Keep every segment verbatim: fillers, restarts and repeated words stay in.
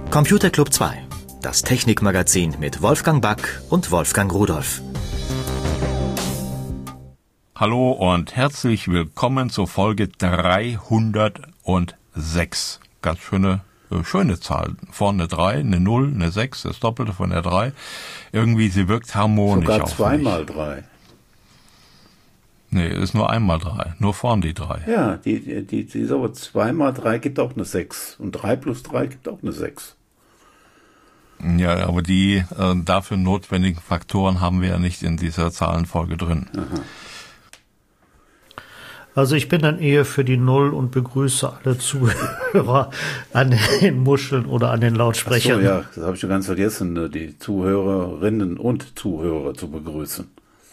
Computer Club zwei, das Technikmagazin mit Wolfgang Back und Wolfgang Rudolph. Hallo und herzlich willkommen zur Folge dreihundertsechs. Ganz schöne, äh, schöne Zahl. Vorne eine drei, eine null, eine sechs, das Doppelte von der drei. Irgendwie, sie wirkt harmonisch Sogar auf zweimal mich. drei. Nee, ist nur einmal drei. Nur vorn die drei. Ja, die, die, die, die so zweimal drei gibt auch eine sechs. Und drei plus drei gibt auch eine sechs. Ja, aber die äh, dafür notwendigen Faktoren haben wir ja nicht in dieser Zahlenfolge drin. Aha. Also ich bin dann eher für die Null und begrüße alle Zuhörer an den Muscheln oder an den Lautsprechern. Ach so, ja, das habe ich schon ganz vergessen, die Zuhörerinnen und Zuhörer zu begrüßen.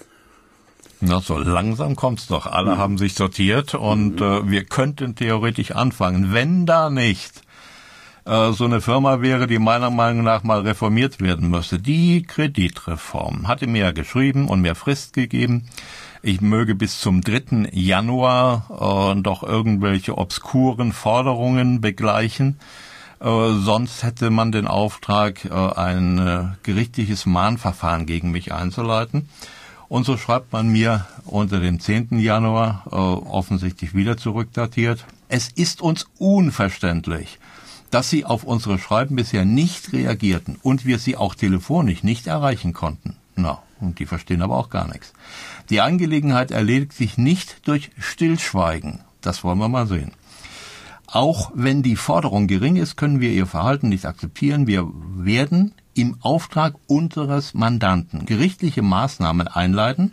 Na, so langsam kommt's doch. Alle mhm. haben sich sortiert und mhm. äh, wir könnten theoretisch anfangen, wenn da nicht äh, so eine Firma wäre, die meiner Meinung nach mal reformiert werden müsste. Die Kreditreform hatte mir ja geschrieben und mir Frist gegeben. Ich möge bis zum dritten Januar äh, doch irgendwelche obskuren Forderungen begleichen. Äh, sonst hätte man den Auftrag, äh, ein äh, gerichtliches Mahnverfahren gegen mich einzuleiten. Und so schreibt man mir unter dem zehnten Januar, äh, offensichtlich wieder zurückdatiert, es ist uns unverständlich, dass Sie auf unsere Schreiben bisher nicht reagierten und wir Sie auch telefonisch nicht erreichen konnten. Na, und die verstehen aber auch gar nichts. Die Angelegenheit erledigt sich nicht durch Stillschweigen. Das wollen wir mal sehen. Auch wenn die Forderung gering ist, können wir Ihr Verhalten nicht akzeptieren. Wir werden im Auftrag unseres Mandanten gerichtliche Maßnahmen einleiten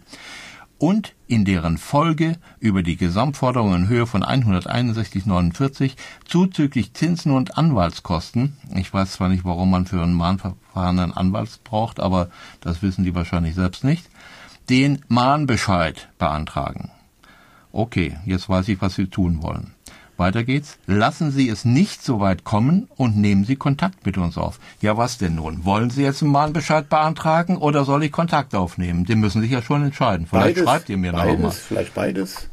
und in deren Folge über die Gesamtforderung in Höhe von hunderteinundsechzig Komma neunundvierzig zuzüglich Zinsen und Anwaltskosten, ich weiß zwar nicht, warum man für ein Mahnverfahren einen Anwalt braucht, aber das wissen die wahrscheinlich selbst nicht, den Mahnbescheid beantragen. Okay, jetzt weiß ich, was Sie tun wollen. Weiter geht's. Lassen Sie es nicht so weit kommen und nehmen Sie Kontakt mit uns auf. Ja, was denn nun? Wollen Sie jetzt einen Mahnbescheid beantragen oder soll ich Kontakt aufnehmen? Die müssen sich ja schon entscheiden. Vielleicht beides, schreibt ihr mir noch beides, mal. Vielleicht beides.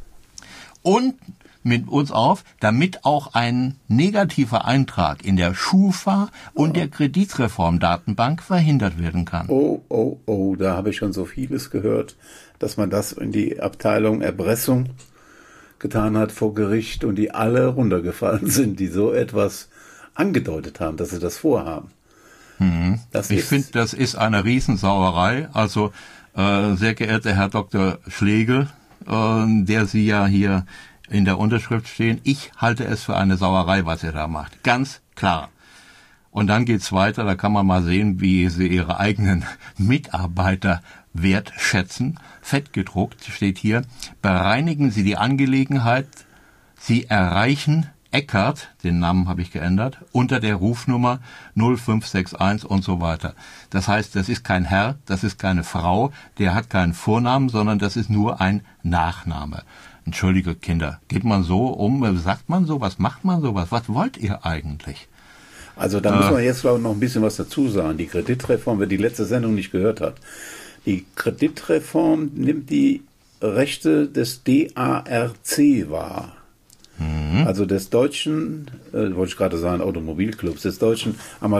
Und mit uns auf, damit auch ein negativer Eintrag in der Schufa und der Kreditreform-Datenbank verhindert werden kann. Oh, oh, oh, da habe ich schon so vieles gehört, dass man das in die Abteilung Erpressung getan hat vor Gericht und die alle runtergefallen sind, die so etwas angedeutet haben, dass sie das vorhaben. Mhm. Das ich ist finde, das ist eine Riesensauerei. Also, äh, sehr geehrter Herr Doktor Schlegel, äh, der Sie ja hier in der Unterschrift stehen, ich halte es für eine Sauerei, was ihr da macht. Ganz klar. Und dann geht's weiter, da kann man mal sehen, wie Sie Ihre eigenen Mitarbeiter wertschätzen. Fett gedruckt steht hier, bereinigen Sie die Angelegenheit, Sie erreichen Eckert, den Namen habe ich geändert, unter der Rufnummer null fünf sechs eins und so weiter. Das heißt, das ist kein Herr, das ist keine Frau, der hat keinen Vornamen, sondern das ist nur ein Nachname. Entschuldige Kinder, geht man so um, sagt man so, was macht man so, was, was wollt ihr eigentlich? Also da äh, muss man jetzt, glaube ich, noch ein bisschen was dazu sagen. Die Kreditreform, wer die letzte Sendung nicht gehört hat, die Kreditreform nimmt die Rechte des D A R C wahr. Mhm. Also des deutschen, äh, wollte ich gerade sagen, Automobilclubs, des deutschen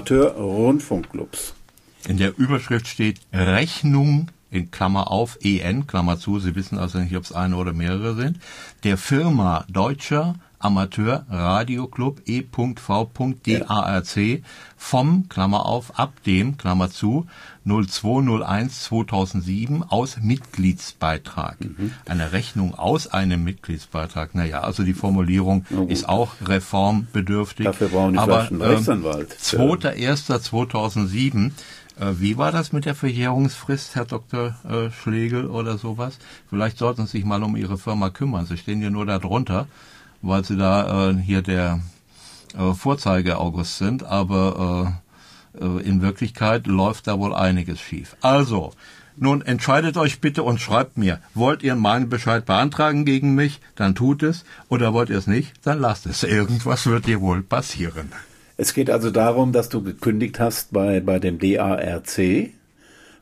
Amateur-Rundfunkclubs. In der Überschrift steht Rechnung in Klammer auf, E N, Klammer zu, Sie wissen also nicht, ob es eine oder mehrere sind, der Firma Deutscher Amateur Radioclub E V D A R C vom, Klammer auf, ab dem, Klammer zu, null zwei null eins zweitausendsieben aus Mitgliedsbeitrag. Mhm. Eine Rechnung aus einem Mitgliedsbeitrag. Naja, also die Formulierung ist auch reformbedürftig. Dafür brauchen die aber, einen Rechtsanwalt. zweiter erster zweitausendsieben Wie war das mit der Verjährungsfrist, Herr Doktor äh, Schlegel oder sowas? Vielleicht sollten Sie sich mal um Ihre Firma kümmern. Sie stehen ja nur da drunter, weil Sie da äh, hier der äh, Vorzeige-August sind. Aber äh, äh, in Wirklichkeit läuft da wohl einiges schief. Also, nun entscheidet euch bitte und schreibt mir. Wollt ihr einen Mahnbescheid beantragen gegen mich? Dann tut es. Oder wollt ihr es nicht? Dann lasst es. Irgendwas wird dir wohl passieren. Es geht also darum, dass du gekündigt hast bei, bei dem D A R C,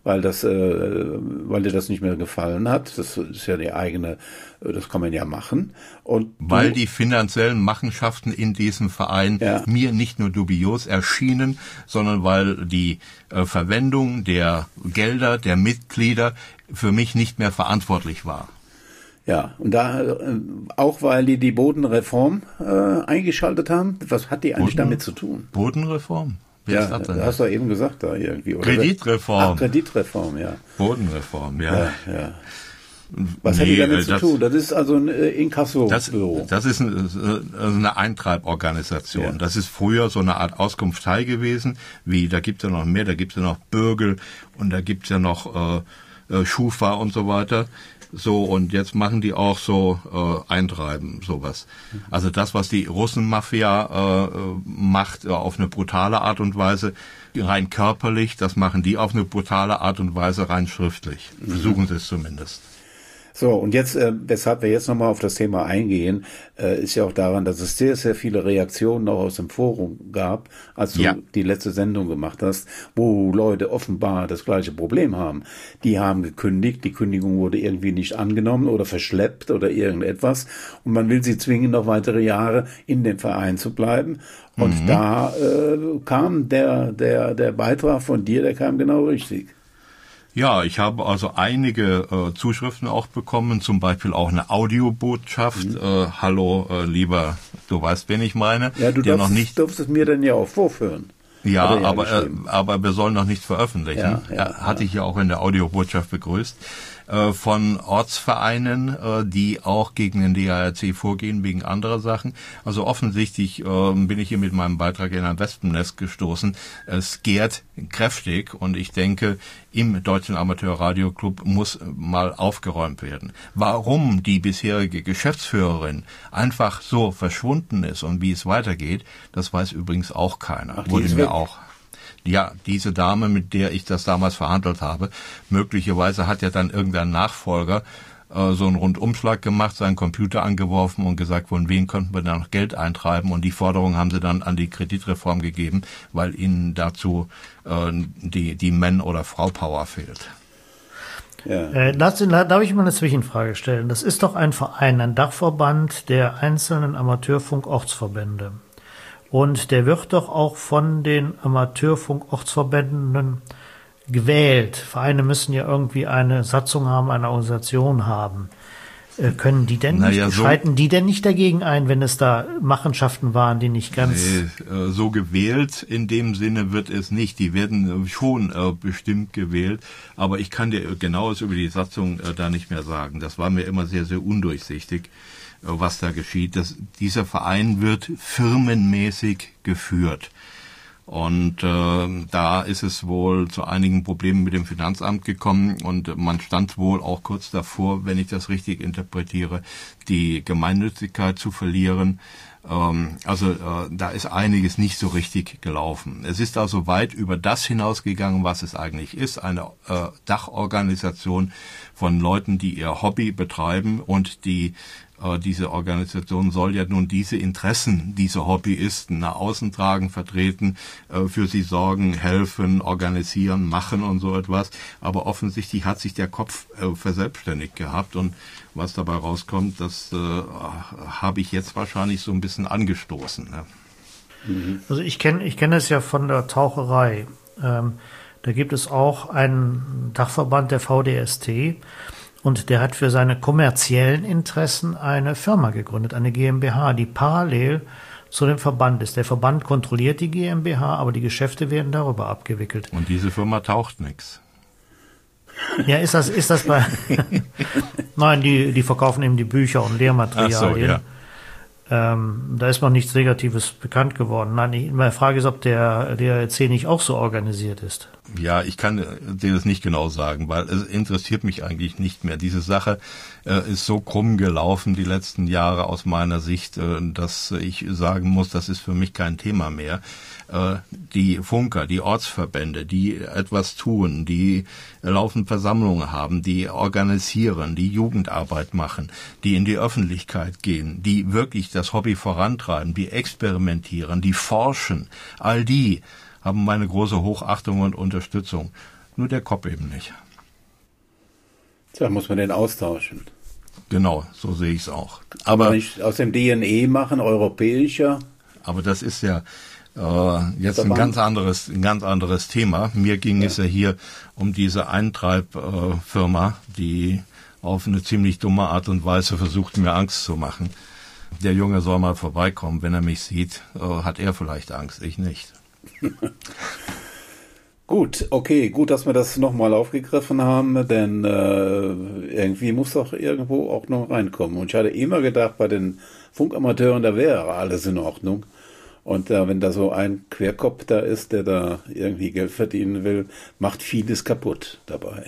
weil das, äh, weil dir das nicht mehr gefallen hat. Das ist ja die eigene, das kann man ja machen. Und weil die finanziellen Machenschaften in diesem Verein ja. mir nicht nur dubios erschienen, sondern weil die äh, Verwendung der Gelder der Mitglieder für mich nicht mehr verantwortlich war. Ja, und da äh, auch weil die die Bodenreform äh, eingeschaltet haben. Was hat die eigentlich Boden, damit zu tun? Bodenreform? Wer ja, ist das denn? Hast du eben gesagt da irgendwie. Oder? Kreditreform. Ach, Kreditreform, ja. Bodenreform, ja. ja, ja. Was nee, hat die damit zu das, tun? Das ist also ein äh, Inkasso-Büro. Das, das ist ein, also eine Eintreiborganisation. Ja. Das ist früher so eine Art Auskunftei gewesen, wie, da gibt's ja noch mehr, da gibt's ja noch Bürgel und da gibt's ja noch äh, Schufa und so weiter. So, und jetzt machen die auch so äh, Eintreiben, sowas. Also das, was die Russenmafia äh, macht, äh, auf eine brutale Art und Weise, rein körperlich, das machen die auf eine brutale Art und Weise rein schriftlich. Versuchen sie es zumindest. So, und jetzt, äh, weshalb wir jetzt nochmal auf das Thema eingehen, äh, ist ja auch daran, dass es sehr, sehr viele Reaktionen auch aus dem Forum gab, als du ja. die letzte Sendung gemacht hast, wo Leute offenbar das gleiche Problem haben. Die haben gekündigt, die Kündigung wurde irgendwie nicht angenommen oder verschleppt oder irgendetwas und man will sie zwingen, noch weitere Jahre in dem Verein zu bleiben. Und mhm. da äh, kam der, der, der Beitrag von dir, der kam genau richtig. Ja, ich habe also einige äh, Zuschriften auch bekommen, zum Beispiel auch eine Audiobotschaft. Mhm. Äh, Hallo, äh, lieber, du weißt, wen ich meine. Ja, du darfst, noch nicht, darfst es mir dann ja auch vorführen. Ja, aber, äh, aber wir sollen noch nicht veröffentlichen. Ja, ja, ja, hatte ich ja auch in der Audiobotschaft begrüßt. Äh, von Ortsvereinen, äh, die auch gegen den D A R C vorgehen, wegen anderer Sachen. Also offensichtlich äh, bin ich hier mit meinem Beitrag in ein Wespennest gestoßen. Es gärt kräftig und ich denke, im Deutschen Amateurradioclub muss mal aufgeräumt werden. Warum die bisherige Geschäftsführerin einfach so verschwunden ist und wie es weitergeht, das weiß übrigens auch keiner. Ach, Wurde mir auch. Ja, diese Dame, mit der ich das damals verhandelt habe, möglicherweise hat ja dann irgendein Nachfolger äh, so einen Rundumschlag gemacht, seinen Computer angeworfen und gesagt, von wem könnten wir da noch Geld eintreiben? Und die Forderung haben sie dann an die Kreditreform gegeben, weil ihnen dazu äh, die, die Man- oder Frau-Power fehlt. Ja. Äh, darf, darf ich mal eine Zwischenfrage stellen? Das ist doch ein Verein, ein Dachverband der einzelnen Amateurfunk-Ortsverbände. Und der wird doch auch von den Amateurfunk-Ortsverbänden gewählt. Vereine müssen ja irgendwie eine Satzung haben, eine Organisation haben. Äh, können die denn naja, nicht, so schreiten die denn nicht dagegen ein, wenn es da Machenschaften waren, die nicht ganz... Nee, äh, so gewählt in dem Sinne wird es nicht. Die werden äh, schon äh, bestimmt gewählt. Aber ich kann dir genaues über die Satzung äh, da nicht mehr sagen. Das war mir immer sehr, sehr undurchsichtig, was da geschieht. Das, dieser Verein wird firmenmäßig geführt. Und äh, da ist es wohl zu einigen Problemen mit dem Finanzamt gekommen und man stand wohl auch kurz davor, wenn ich das richtig interpretiere, die Gemeinnützigkeit zu verlieren. Ähm, also äh, da ist einiges nicht so richtig gelaufen. Es ist also weit über das hinausgegangen, was es eigentlich ist, eine äh, Dachorganisation von Leuten, die ihr Hobby betreiben und die diese Organisation soll ja nun diese Interessen dieser Hobbyisten nach außen tragen, vertreten, für sie sorgen, helfen, organisieren, machen und so etwas. Aber offensichtlich hat sich der Kopf verselbstständigt gehabt und was dabei rauskommt, das äh, habe ich jetzt wahrscheinlich so ein bisschen angestoßen. Ne? Also ich kenne ich kenne es ja von der Taucherei. Ähm, da gibt es auch einen Dachverband, der V D S T. Und der hat für seine kommerziellen Interessen eine Firma gegründet, eine GmbH, die parallel zu dem Verband ist. Der Verband kontrolliert die GmbH, aber die Geschäfte werden darüber abgewickelt. Und diese Firma taucht nichts. Ja, ist das, ist das bei... Nein, die, die verkaufen eben die Bücher und Lehrmaterialien. Ach so, ja. Ähm, da ist noch nichts Negatives bekannt geworden. Nein, ich, meine Frage ist, ob der D A R C nicht auch so organisiert ist. Ja, ich kann dir das nicht genau sagen, weil es interessiert mich eigentlich nicht mehr. Diese Sache äh, ist so krumm gelaufen die letzten Jahre aus meiner Sicht, äh, dass ich sagen muss, das ist für mich kein Thema mehr. Äh, die Funker, die Ortsverbände, die etwas tun, die laufend Versammlungen haben, die organisieren, die Jugendarbeit machen, die in die Öffentlichkeit gehen, die wirklich das Hobby vorantreiben, die experimentieren, die forschen, all die haben meine große Hochachtung und Unterstützung. nur der Kopf eben nicht. Tja, muss man den austauschen. Genau, so sehe ich es auch. Aber Aber nicht aus dem D N E machen, europäischer. Aber das ist ja äh, jetzt ein ganz anderes, ein ganz anderes Thema. Mir ging ja. es ja hier um diese Eintreib-Firma, äh, die auf eine ziemlich dumme Art und Weise versucht, mir Angst zu machen. Der Junge soll mal vorbeikommen, wenn er mich sieht, äh, hat er vielleicht Angst, ich nicht. Gut, okay, gut, dass wir das nochmal aufgegriffen haben, denn äh, irgendwie muss doch irgendwo auch noch reinkommen. Und ich hatte immer gedacht, bei den Funkamateuren, da wäre alles in Ordnung. Und äh, wenn da so ein Querkopf da ist, der da irgendwie Geld verdienen will, macht vieles kaputt dabei.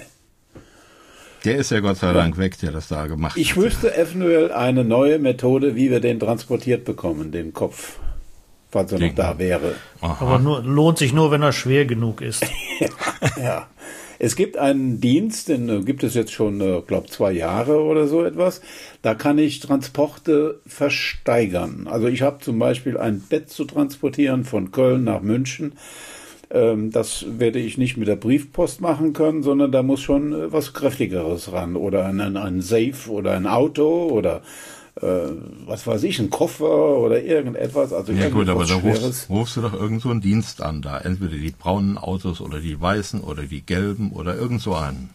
Der ist ja Gott sei Dank weg, der das da gemacht ich hat. Ich wüsste eventuell eine neue Methode, wie wir den transportiert bekommen, den Kopf. Falls er noch da wäre. Aha. Aber nur, lohnt sich nur, wenn er schwer genug ist. Ja. Es gibt einen Dienst, den gibt es jetzt schon, äh, glaube zwei Jahre oder so etwas. Da kann ich Transporte versteigern. Also ich habe zum Beispiel ein Bett zu transportieren von Köln nach München. Ähm, das werde ich nicht mit der Briefpost machen können, sondern da muss schon äh, was Kräftigeres ran. Oder ein, ein Safe oder ein Auto oder Äh, was weiß ich, ein Koffer oder irgendetwas. Also ja gut, aber da rufst, rufst du doch irgend so einen Dienst an, da entweder die braunen Autos oder die weißen oder die gelben oder irgend so einen.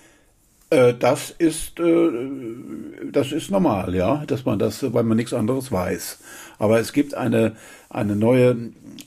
Äh, das ist äh, das ist normal, ja, dass man das, weil man nichts anderes weiß. Aber es gibt eine eine neue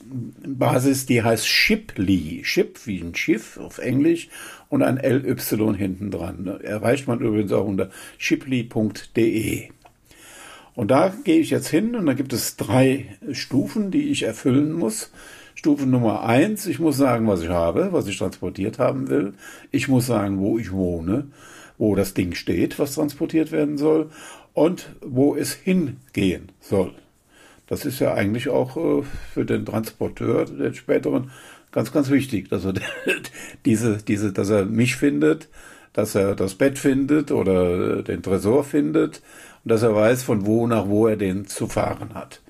Basis, die heißt Shiply, Ship wie ein Schiff auf Englisch und ein L Y hinten dran. Erreicht man übrigens auch unter shiply punkt de. Und da gehe ich jetzt hin und da gibt es drei Stufen, die ich erfüllen muss. Stufe Nummer eins, ich muss sagen, was ich habe, was ich transportiert haben will. Ich muss sagen, wo ich wohne, wo das Ding steht, was transportiert werden soll und wo es hingehen soll. Das ist ja eigentlich auch äh, für den Transporteur, den späteren, ganz, ganz wichtig, dass er diese, diese, dass er mich findet, dass er das Bett findet oder den Tresor findet. Und dass er weiß, von wo nach wo er den zu fahren hat.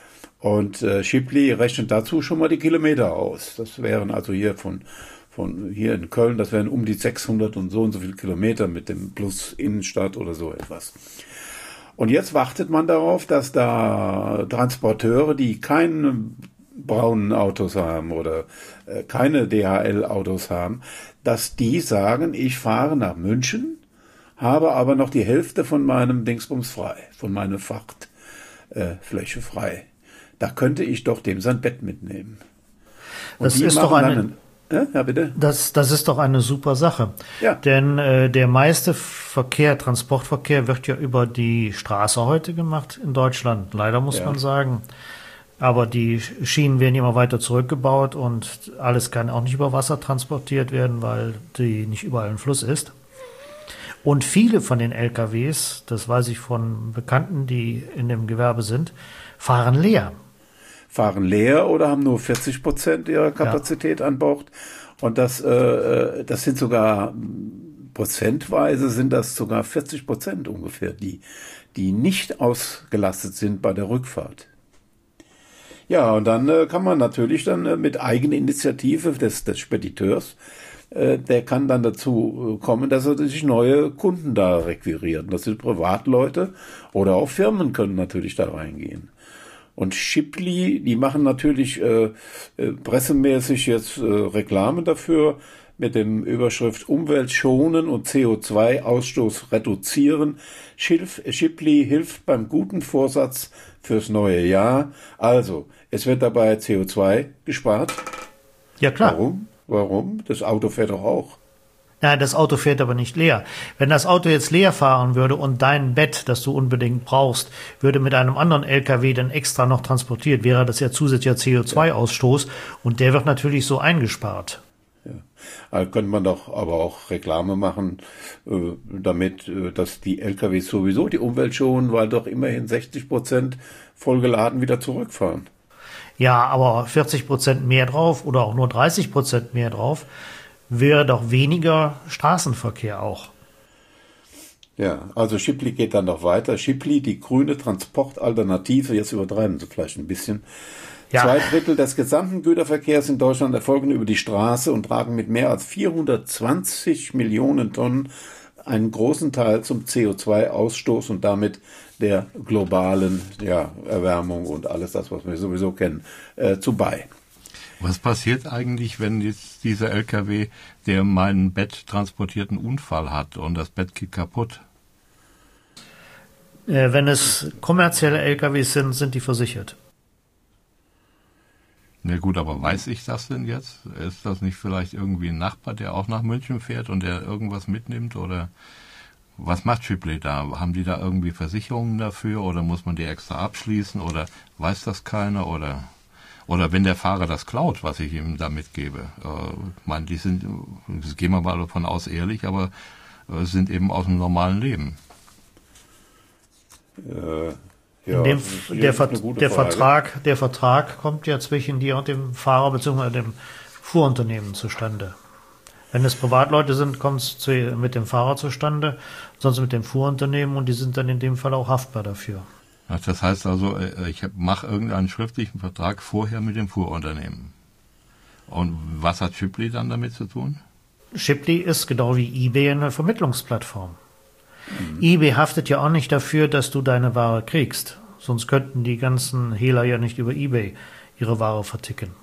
Und äh, Shiply rechnet dazu schon mal die Kilometer aus. Das wären also hier von, von hier in Köln, das wären um die sechshundert und so und so viele Kilometer mit dem Plus Innenstadt oder so etwas. Und jetzt wartet man darauf, dass da Transporteure, die keine braunen Autos haben oder äh, keine D H L-Autos haben, dass die sagen, ich fahre nach München, habe aber noch die Hälfte von meinem Dingsbums frei, von meiner Frachtfläche äh, frei. Da könnte ich doch dem sein Bett mitnehmen. Und das ist doch eine, einen, äh, ja, bitte? Das, das ist doch eine super Sache. Ja. Denn äh, der meiste Verkehr, Transportverkehr wird ja über die Straße heute gemacht in Deutschland. Leider muss ja. man sagen. Aber die Schienen werden immer weiter zurückgebaut und alles kann auch nicht über Wasser transportiert werden, weil die nicht überall ein Fluss ist. Und viele von den L K Ws, das weiß ich von Bekannten, die in dem Gewerbe sind, fahren leer. Fahren leer oder haben nur vierzig Prozent ihrer Kapazität ja. an Bord. Und das, äh, das sind sogar, prozentweise sind das sogar vierzig Prozent ungefähr, die, die nicht ausgelastet sind bei der Rückfahrt. Ja, und dann äh, kann man natürlich dann äh, mit Eigeninitiative des, des Spediteurs, der kann dann dazu kommen, dass er sich neue Kunden da requiriert. Das sind Privatleute oder auch Firmen können natürlich da reingehen. Und Shiply, die machen natürlich äh, pressemäßig jetzt äh, Reklame dafür mit dem Überschrift Umwelt schonen und C O zwei Ausstoß reduzieren. Shiply hilft beim guten Vorsatz fürs neue Jahr. Also, es wird dabei C O zwei gespart. Ja, klar. Warum? Warum? Das Auto fährt doch auch. Nein, das Auto fährt aber nicht leer. Wenn das Auto jetzt leer fahren würde und dein Bett, das du unbedingt brauchst, würde mit einem anderen L K W dann extra noch transportiert, wäre das ja zusätzlicher C O zwei Ausstoß und der wird natürlich so eingespart. Ja. Also könnte man doch aber auch Reklame machen, äh, damit, äh, dass die L K Ws sowieso die Umwelt schonen, weil doch immerhin sechzig Prozent vollgeladen wieder zurückfahren. Ja, aber vierzig Prozent mehr drauf oder auch nur dreißig Prozent mehr drauf, wäre doch weniger Straßenverkehr auch. Ja, also Shiply geht dann noch weiter. Shiply, die grüne Transportalternative, jetzt übertreiben sie vielleicht ein bisschen, Ja. Zwei Drittel des gesamten Güterverkehrs in Deutschland erfolgen über die Straße und tragen mit mehr als vierhundertzwanzig Millionen Tonnen einen großen Teil zum C O zwei Ausstoß und damit der globalen ja, Erwärmung und alles das, was wir sowieso kennen, äh, zu bei. Was passiert eigentlich, wenn jetzt dieser L K W, der mein Bett transportiert, einen Unfall hat und das Bett geht kaputt? Äh, wenn es kommerzielle L K Ws sind, sind die versichert. Na gut, aber weiß ich das denn jetzt? Ist das nicht vielleicht irgendwie ein Nachbar, der auch nach München fährt und der irgendwas mitnimmt? Oder was macht Shipley da? Haben die da irgendwie Versicherungen dafür oder muss man die extra abschließen oder weiß das keiner? Oder oder wenn der Fahrer das klaut, was ich ihm da mitgebe? Äh, ich meine, die sind, das gehen wir mal davon aus, ehrlich, aber äh, sind eben aus dem normalen Leben. Äh, ja, In dem, der, Ver der, Frage. Vertrag, der Vertrag kommt ja zwischen dir und dem Fahrer bzw. dem Fuhrunternehmen zustande. Wenn es Privatleute sind, kommt es zu, mit dem Fahrer zustande, sonst mit dem Fuhrunternehmen und die sind dann in dem Fall auch haftbar dafür. Ach, das heißt also, ich mache irgendeinen schriftlichen Vertrag vorher mit dem Fuhrunternehmen. Und was hat Shipley dann damit zu tun? Shipley ist genau wie eBay eine Vermittlungsplattform. Mhm. eBay haftet ja auch nicht dafür, dass du deine Ware kriegst. Sonst könnten die ganzen Hehler ja nicht über eBay ihre Ware verticken.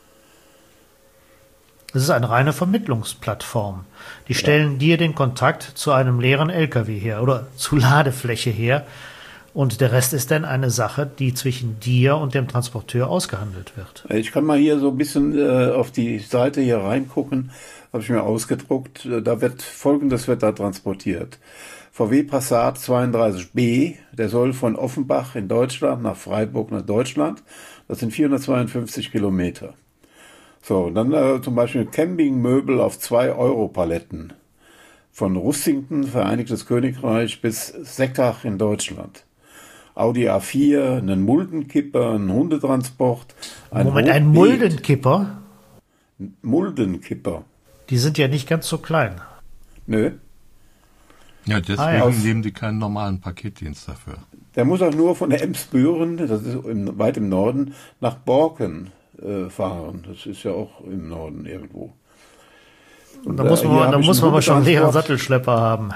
Es ist eine reine Vermittlungsplattform. Die stellen ja. dir den Kontakt zu einem leeren L K W her oder zu Ladefläche her. Und der Rest ist dann eine Sache, die zwischen dir und dem Transporteur ausgehandelt wird. Ich kann mal hier so ein bisschen äh, auf die Seite hier reingucken. Habe ich mir ausgedruckt. Da wird Folgendes wird da transportiert. V W Passat zweiunddreißig B, der soll von Offenbach in Deutschland nach Freiburg nach Deutschland. Das sind vierhundertzweiundfünfzig Kilometer. So, und dann äh, zum Beispiel Campingmöbel auf zwei Euro Paletten. Von Russington, Vereinigtes Königreich, bis Seckach in Deutschland. Audi A vier, einen Muldenkipper, einen Hundetransport. Ein Moment, ein Muldenkipper? Muldenkipper. Die sind ja nicht ganz so klein. Nö. Ja, deswegen ah, ja. nehmen die keinen normalen Paketdienst dafür. Der muss auch nur von der Emsbüren, das ist im, weit im Norden, nach Borken äh, fahren. Das ist ja auch im Norden irgendwo. Und da muss man, da muss man aber schon einen leeren Sattelschlepper haben.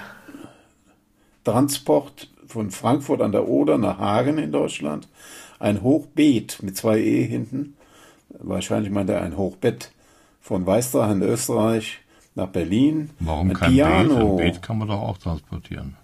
Transport von Frankfurt an der Oder nach Hagen in Deutschland. Ein Hochbeet mit zwei E hinten. Wahrscheinlich meint er ein Hochbett. Von Weißdrach in Österreich nach Berlin. Warum ein kein Piano. Beet? Ein Beet kann man doch auch transportieren.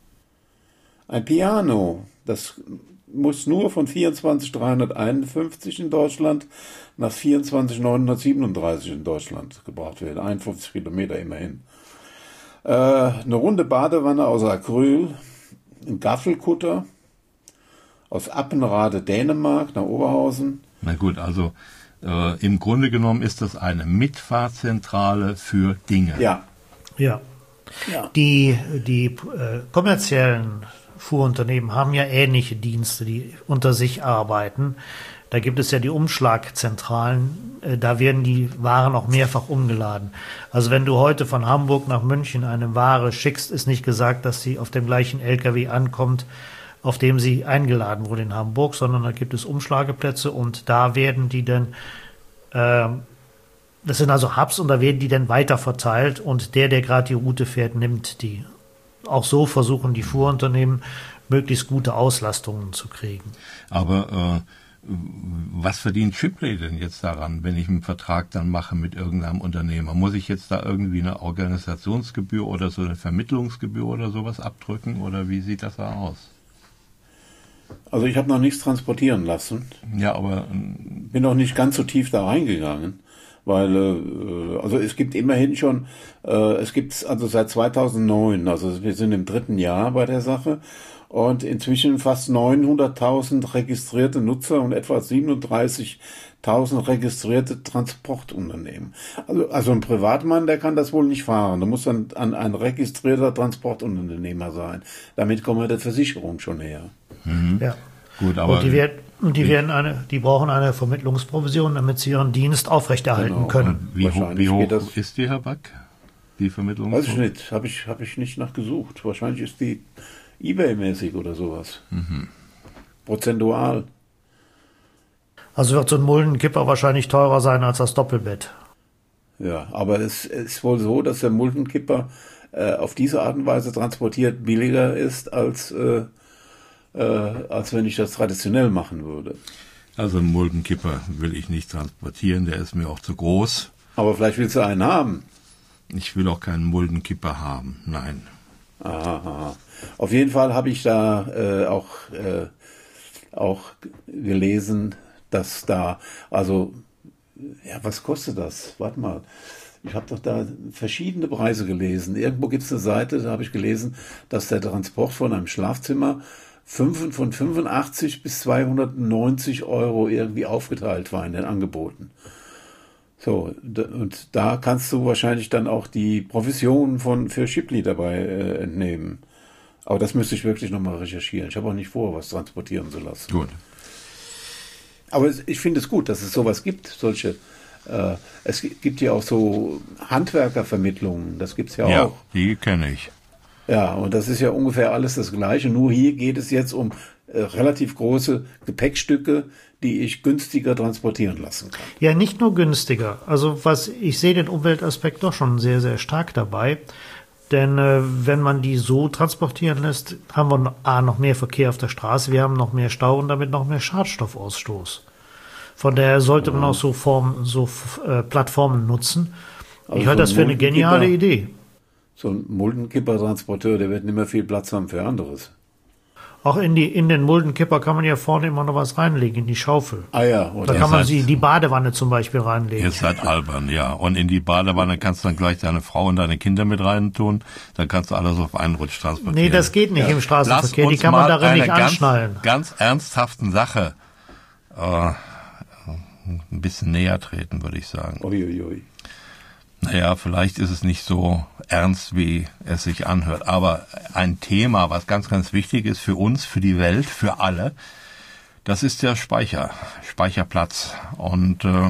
Ein Piano. Das muss nur von vierundzwanzigtausenddreihunderteinundfünfzig in Deutschland nach vierundzwanzigtausendneunhundertsiebenunddreißig in Deutschland gebracht werden. einundfünfzig Kilometer immerhin. Äh, eine runde Badewanne aus Acryl. Ein Gaffelkutter aus Appenrade, Dänemark, nach Oberhausen. Na gut, also äh, im Grunde genommen ist das eine Mitfahrzentrale für Dinge. Ja. Ja. ja. Die, die äh, kommerziellen Fuhrunternehmen haben ja ähnliche Dienste, die unter sich arbeiten. Da gibt es ja die Umschlagzentralen, äh, da werden die Waren auch mehrfach umgeladen. Also wenn du heute von Hamburg nach München eine Ware schickst, ist nicht gesagt, dass sie auf dem gleichen L K W ankommt, auf dem sie eingeladen wurde in Hamburg, sondern da gibt es Umschlageplätze und da werden die dann, äh, das sind also Hubs und da werden die dann weiter verteilt und der, der gerade die Route fährt, nimmt die. Auch so versuchen die Fuhrunternehmen, möglichst gute Auslastungen zu kriegen. Aber äh was verdient Shipley denn jetzt daran, wenn ich einen Vertrag dann mache mit irgendeinem Unternehmer? Muss ich jetzt da irgendwie eine Organisationsgebühr oder so eine Vermittlungsgebühr oder sowas abdrücken? Oder wie sieht das da aus? Also ich habe noch nichts transportieren lassen. Ja, aber... Bin noch nicht ganz so tief da reingegangen. Weil, äh, also es gibt immerhin schon, äh, es gibt also seit zweitausendneun, also wir sind im dritten Jahr bei der Sache, und inzwischen fast neunhunderttausend registrierte Nutzer und etwa siebenunddreißigtausend registrierte Transportunternehmen. Also, also ein Privatmann, der kann das wohl nicht fahren. Da muss dann ein, ein registrierter Transportunternehmer sein. Damit kommen wir der Versicherung schon näher. Mhm. Ja. Gut, aber und die, werden, und die, werden eine, die brauchen eine Vermittlungsprovision, damit sie ihren Dienst aufrechterhalten genau. können. Wie, hoch, wie hoch das ist die, Herr Back? Die Vermittlung? Weiß ich nicht. Habe ich, hab ich nicht nachgesucht. Wahrscheinlich ist die eBay-mäßig oder sowas. Mhm. Prozentual. Also wird so ein Muldenkipper wahrscheinlich teurer sein als das Doppelbett. Ja, aber es ist wohl so, dass der Muldenkipper äh, auf diese Art und Weise transportiert billiger ist, als, äh, äh, als wenn ich das traditionell machen würde. Also einen Muldenkipper will ich nicht transportieren, der ist mir auch zu groß. Aber vielleicht willst du einen haben. Ich will auch keinen Muldenkipper haben, nein. Aha. Auf jeden Fall habe ich da äh, auch, äh, auch gelesen, dass da, also, ja, was kostet das? Warte mal. Ich habe doch da verschiedene Preise gelesen. Irgendwo gibt es eine Seite, da habe ich gelesen, dass der Transport von einem Schlafzimmer von fünfundachtzig bis zweihundertneunzig Euro irgendwie aufgeteilt war in den Angeboten. So, und da kannst du wahrscheinlich dann auch die Provision von für Shipley dabei äh, entnehmen. Aber das müsste ich wirklich nochmal recherchieren. Ich habe auch nicht vor, was transportieren zu lassen. Gut. Aber es, ich finde es gut, dass es sowas gibt, solche. Äh, es gibt ja auch so Handwerkervermittlungen, das gibt es ja, ja auch. Ja, die kenne ich. Ja, und das ist ja ungefähr alles das Gleiche. Nur hier geht es jetzt um äh, relativ große Gepäckstücke, die ich günstiger transportieren lassen kann. Ja, nicht nur günstiger. Also was ich sehe den Umweltaspekt doch schon sehr, sehr stark dabei. Denn äh, wenn man die so transportieren lässt, haben wir A, noch mehr Verkehr auf der Straße, wir haben noch mehr Stau und damit noch mehr Schadstoffausstoß. Von daher sollte man auch so, Form, so äh, Plattformen nutzen. Also ich halte so das für eine geniale Idee. So ein Muldenkipper-Transporteur, der wird nicht mehr viel Platz haben für anderes. Auch in, die, in den Muldenkipper kann man ja vorne immer noch was reinlegen, in die Schaufel. Ah ja. Und da kann man sie die Badewanne zum Beispiel reinlegen. Ihr seid albern, ja. Und in die Badewanne kannst du dann gleich deine Frau und deine Kinder mit rein tun. Dann kannst du alles auf einen Rutsch transportieren. Nee, das geht nicht ja. im Straßenverkehr. Lass die kann man darin nicht ganz, anschnallen. Ganz ernsthaften Sache äh, ein bisschen näher treten, würde ich sagen. Uiuiui. Ui. Naja, vielleicht ist es nicht so ernst, wie es sich anhört. Aber ein Thema, was ganz, ganz wichtig ist für uns, für die Welt, für alle, das ist der Speicher, Speicherplatz. Und äh,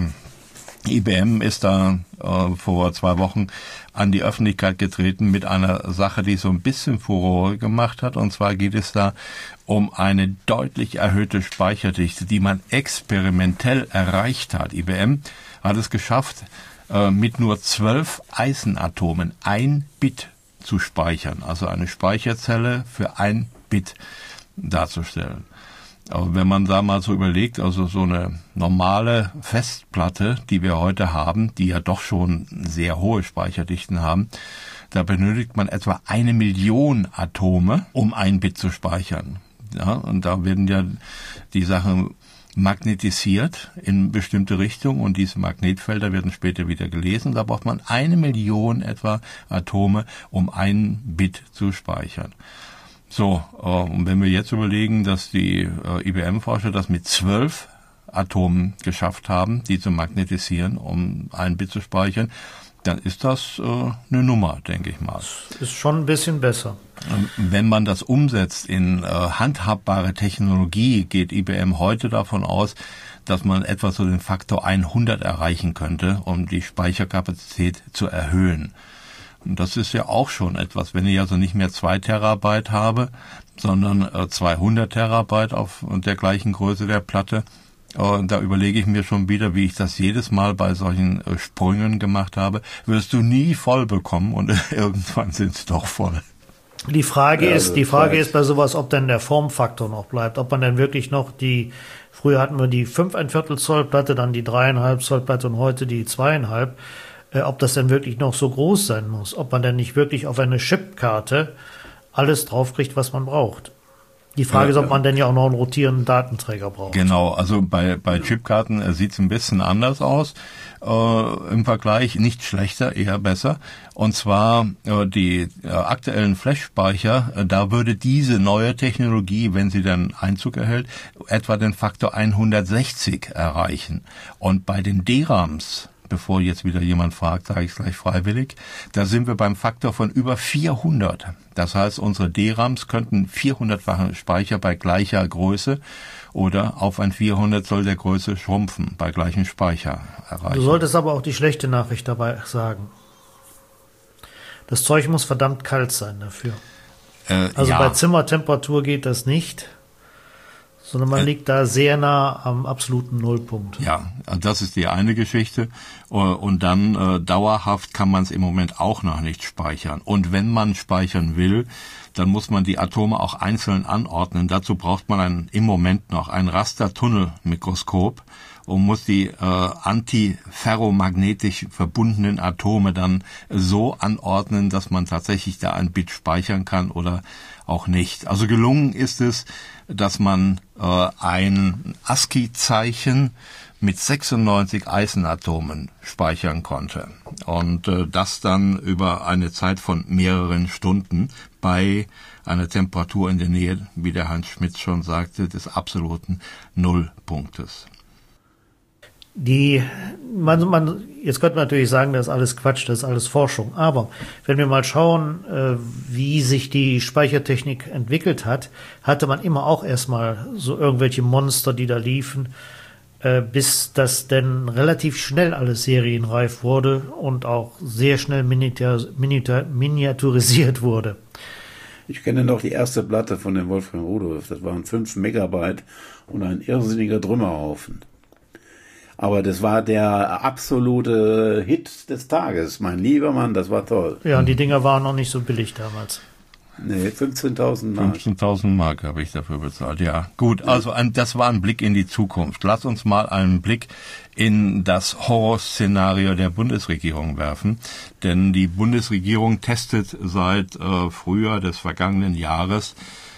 I B M ist da äh, vor zwei Wochen an die Öffentlichkeit getreten mit einer Sache, die so ein bisschen Furore gemacht hat. Und zwar geht es da um eine deutlich erhöhte Speicherdichte, die man experimentell erreicht hat. I B M hat es geschafft, mit nur zwölf Eisenatomen ein Bit zu speichern, also eine Speicherzelle für ein Bit darzustellen. Aber wenn man da mal so überlegt, also so eine normale Festplatte, die wir heute haben, die ja doch schon sehr hohe Speicherdichten haben, da benötigt man etwa eine Million Atome, um ein Bit zu speichern. Ja, und da werden ja die Sachen magnetisiert in bestimmte Richtung und diese Magnetfelder werden später wieder gelesen. Da braucht man eine Million etwa Atome, um ein Bit zu speichern. So, und wenn wir jetzt überlegen, dass die I B M-Forscher das mit zwölf Atomen geschafft haben, die zu magnetisieren, um ein Bit zu speichern, dann ist das äh, eine Nummer, denke ich mal. Das ist schon ein bisschen besser. Wenn man das umsetzt in äh, handhabbare Technologie, geht I B M heute davon aus, dass man etwa so den Faktor hundert erreichen könnte, um die Speicherkapazität zu erhöhen. Und das ist ja auch schon etwas, wenn ich also nicht mehr zwei Terabyte habe, sondern äh, zweihundert Terabyte auf der gleichen Größe der Platte. Und da überlege ich mir schon wieder, wie ich das jedes Mal bei solchen äh, Sprüngen gemacht habe. Wirst du nie voll bekommen und irgendwann sind sie doch voll. Die Frage ja, ist, die Frage ist bei sowas, ob denn der Formfaktor noch bleibt, ob man dann wirklich noch die, früher hatten wir die fünf ein Viertel Zoll Platte, dann die dreieinhalb Zoll Platte und heute die zweieinhalb, äh, ob das denn wirklich noch so groß sein muss, ob man denn nicht wirklich auf eine Chipkarte alles draufkriegt, was man braucht. Die Frage ja, ist, ob man denn ja auch noch einen rotierenden Datenträger braucht. Genau, also bei, bei Chipkarten äh, sieht es ein bisschen anders aus. Äh, im Vergleich nicht schlechter, eher besser. Und zwar äh, die äh, aktuellen Flash-Speicher, äh, da würde diese neue Technologie, wenn sie dann Einzug erhält, etwa den Faktor hundertsechzig erreichen. Und bei den D RAMs, bevor jetzt wieder jemand fragt, sage ich es gleich freiwillig, da sind wir beim Faktor von über vierhundert. Das heißt, unsere D RAMs könnten vierhundertfache Speicher bei gleicher Größe oder auf ein vierhundert Zoll der Größe schrumpfen, bei gleichem Speicher erreichen. Du solltest aber auch die schlechte Nachricht dabei sagen. Das Zeug muss verdammt kalt sein dafür. Äh, also ja. bei Zimmertemperatur geht das nicht, sondern man liegt da sehr nah am absoluten Nullpunkt. Ja, das ist die eine Geschichte. Und dann äh, dauerhaft kann man es im Moment auch noch nicht speichern. Und wenn man speichern will, dann muss man die Atome auch einzeln anordnen. Dazu braucht man ein, im Moment noch ein Rastertunnelmikroskop und muss die äh, antiferromagnetisch verbundenen Atome dann so anordnen, dass man tatsächlich da ein Bit speichern kann oder auch nicht. Also gelungen ist es, dass man äh, ein ASCII-Zeichen mit sechsundneunzig Eisenatomen speichern konnte. Und äh, das dann über eine Zeit von mehreren Stunden bei einer Temperatur in der Nähe, wie der Hans Schmitz schon sagte, des absoluten Nullpunktes. Die, man, man, jetzt könnte man natürlich sagen, das ist alles Quatsch, das ist alles Forschung. Aber wenn wir mal schauen, äh, wie sich die Speichertechnik entwickelt hat, hatte man immer auch erstmal so irgendwelche Monster, die da liefen, äh, bis das denn relativ schnell alles serienreif wurde und auch sehr schnell miniatur, miniatur, miniaturisiert wurde. Ich kenne noch die erste Platte von dem Wolfgang Rudolph. Das waren fünf Megabyte und ein irrsinniger Trümmerhaufen. Aber das war der absolute Hit des Tages. Mein lieber Mann, das war toll. Ja, und die Dinger waren noch nicht so billig damals. Nee, fünfzehntausend Mark. fünfzehntausend Mark habe ich dafür bezahlt, ja. Gut, also ein, das war ein Blick in die Zukunft. Lass uns mal einen Blick in das Horrorszenario der Bundesregierung werfen. Denn die Bundesregierung testet seit äh, Frühjahr des vergangenen Jahres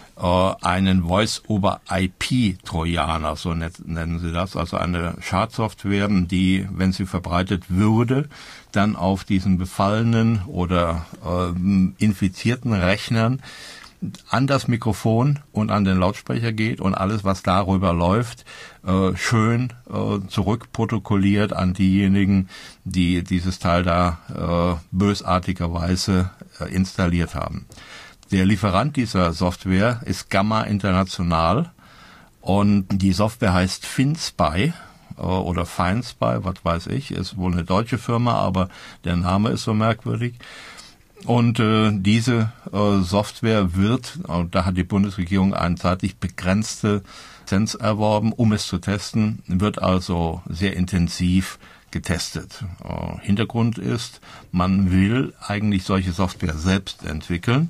einen Voice-over-I P-Trojaner, so nennen sie das, also eine Schadsoftware, die, wenn sie verbreitet würde, dann auf diesen befallenen oder äh, infizierten Rechnern an das Mikrofon und an den Lautsprecher geht und alles, was darüber läuft, äh, schön äh, zurückprotokolliert an diejenigen, die dieses Teil da äh, bösartigerweise äh, installiert haben. Der Lieferant dieser Software ist Gamma International und die Software heißt FinSpy oder FineSpy, was weiß ich, ist wohl eine deutsche Firma, aber der Name ist so merkwürdig. Und äh, diese äh, Software wird, und da hat die Bundesregierung eine zeitlich begrenzte Lizenz erworben, um es zu testen, wird also sehr intensiv getestet. Äh, Hintergrund ist, man will eigentlich solche Software selbst entwickeln.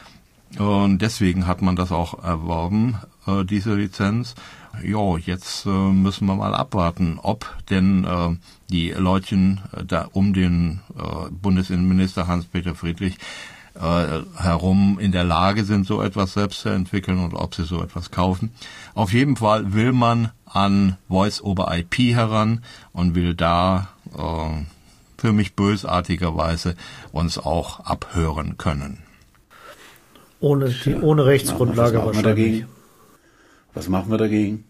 Und deswegen hat man das auch erworben, äh, diese Lizenz. Jo, jetzt äh, müssen wir mal abwarten, ob denn äh, die Leutchen äh, da um den äh, Bundesinnenminister Hans-Peter Friedrich äh, herum in der Lage sind, so etwas selbst zu entwickeln und ob sie so etwas kaufen. Auf jeden Fall will man an Voice-over-I P heran und will da äh, für mich bösartigerweise uns auch abhören können. Ohne, die, ohne Rechtsgrundlage was wahrscheinlich. Dagegen? Was machen wir dagegen?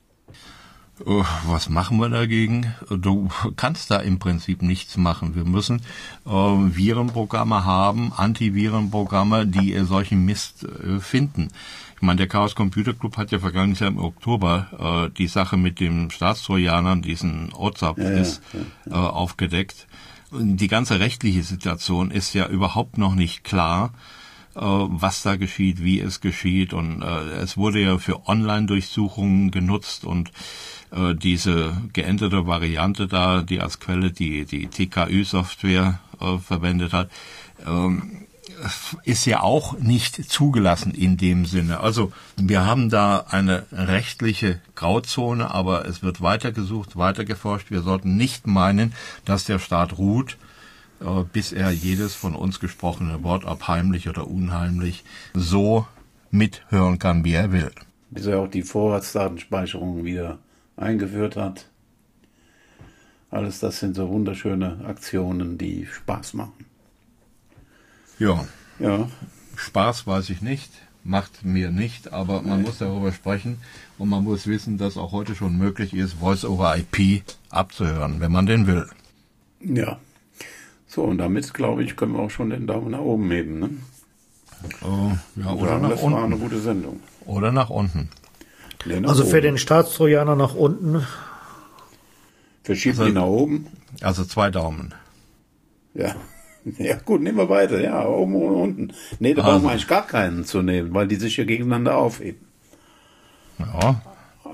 Was machen wir dagegen? Du kannst da im Prinzip nichts machen. Wir müssen äh, Virenprogramme haben, Antivirenprogramme, die äh, solchen Mist äh, finden. Ich meine, der Chaos Computer Club hat ja vergangenes Jahr im Oktober äh, die Sache mit den Staatstrojanern, diesen O Z A P, ja, ist, ja, ja. Äh, aufgedeckt. Die ganze rechtliche Situation ist ja überhaupt noch nicht klar, was da geschieht, wie es geschieht, und äh, es wurde ja für Online-Durchsuchungen genutzt und äh, diese geänderte Variante da, die als Quelle die die T K Ü-Software äh, verwendet hat, ähm, ist ja auch nicht zugelassen in dem Sinne. Also wir haben da eine rechtliche Grauzone, aber es wird weitergesucht, weitergeforscht. Wir sollten nicht meinen, dass der Staat ruht, bis er jedes von uns gesprochene Wort, ob heimlich oder unheimlich, so mithören kann, wie er will. Bis er auch die Vorratsdatenspeicherung wieder eingeführt hat. Alles das sind so wunderschöne Aktionen, die Spaß machen. Ja, ja. Spaß weiß ich nicht, macht mir nicht, aber man muss darüber sprechen und man muss wissen, dass auch heute schon möglich ist, Voice-over-I P abzuhören, wenn man den will. Ja. So, und damit, glaube ich, können wir auch schon den Daumen nach oben heben, ne? Oh, ja, oder sagen, nach das unten. war eine gute Sendung. Oder nach unten. Nee, nach also oben. für den Staatstrojaner nach unten. Verschiebt also, die nach oben. Also zwei Daumen. Ja. Ja, gut, nehmen wir beide. Ja, oben und unten. Nee, da also. brauchen wir eigentlich gar keinen zu nehmen, weil die sich ja gegeneinander aufheben. Ja,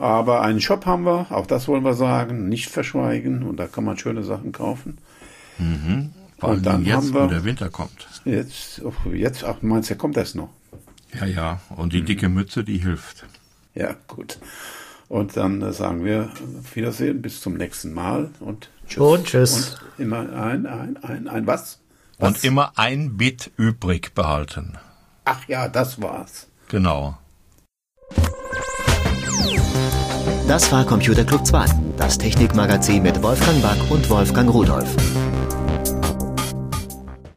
aber einen Shop haben wir, auch das wollen wir sagen, nicht verschweigen. Und da kann man schöne Sachen kaufen. Mhm. Vor allem Und dann jetzt, haben wir, wo der Winter kommt. Jetzt, oh, jetzt, ach, meinst du, kommt das noch? Ja, ja. Und die dicke Mütze, die hilft. Ja, gut. Und dann äh, sagen wir auf Wiedersehen, bis zum nächsten Mal und tschüss. Und tschüss. Und immer ein, ein, ein, ein was? was? Und immer ein Bit übrig behalten. Ach ja, das war's. Genau. Das war Computer Club zwei, das Technikmagazin mit Wolfgang Back und Wolfgang Rudolph.